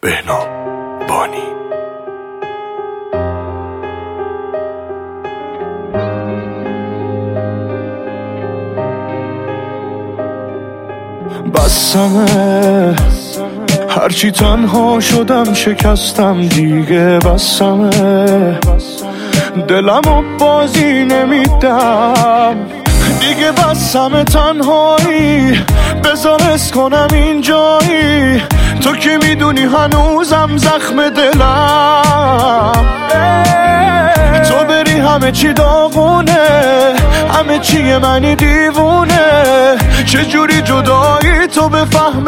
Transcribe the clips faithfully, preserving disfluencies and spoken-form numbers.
بهنام بانی. بسمه هرچی تنها شدم شکستم دیگه، بسمه دلمو بازی نمیدم دیگه، بسمه تنهایی بذار حس کنم اینجایی، تو که میدونی هنوزم زخم دلم، تو بری همه چی داغونه، همه چی منی دیوونه، چجوری جدایی تو به فهم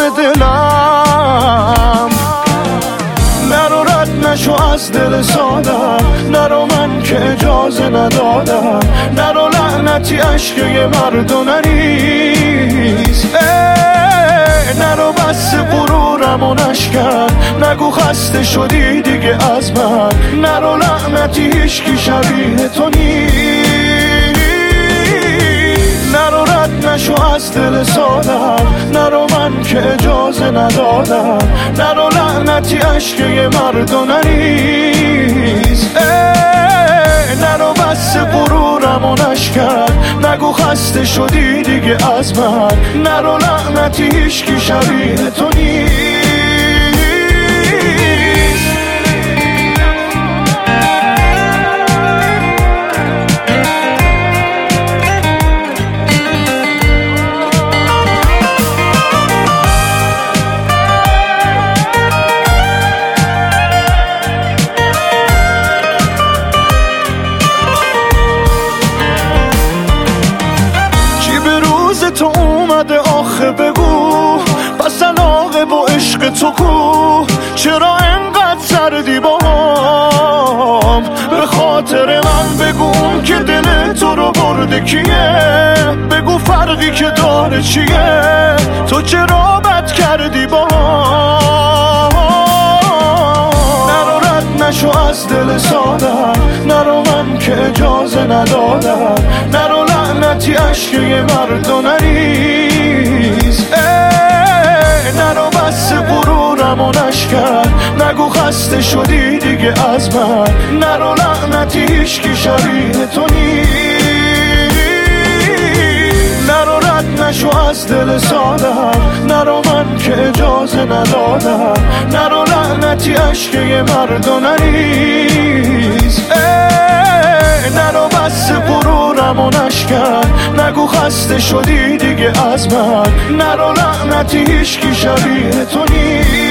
دلم، نرو رد نشو از دل سادم، نرو من که اجازه ندادم، نرو لعنتی عشق یه مرد و نریز، نرو بس غرورم و نشکن، نگو خسته شدی دیگه از من، نرو لعنتی هیچکی شبیه تو نیست، نرو رد نشو از دل سادم، نرو من که اجازه ندادم، نرو لعنتی عشق یه مرد و نریز، نرو بس غرورم و نشکن، نگو خسته شدی دیگه از من، نرو لعنتی هیچکی شبیه تو نیست. تو اومده آخه بگو، پس علاقه با عشق تو کو، چرا انقدر سردی با هم، به خاطر من بگو که دل تو رو برده کیه، بگو فرقی که داره چیه، تو چرا بد کردی با هم، نرو رد نشو از دل سادم، نرو من که اجازه ندادم، نرو لعنتی عشق یه مرد و نریز، نرو بس غرورم و نشکن، نگو خسته شدی دیگه از من، نرو لعنتی هیچکی شبیه تو نیست، نرو رد نشو از دل سادم، نرو من که اجازه ندادم، نرو لعنتی عشق یه مرد و نریز، نرو بس غرورم و نشکن، نگو خسته شدی دیگه از من، نرو لعنتی هیچکی شبیه تو نیست.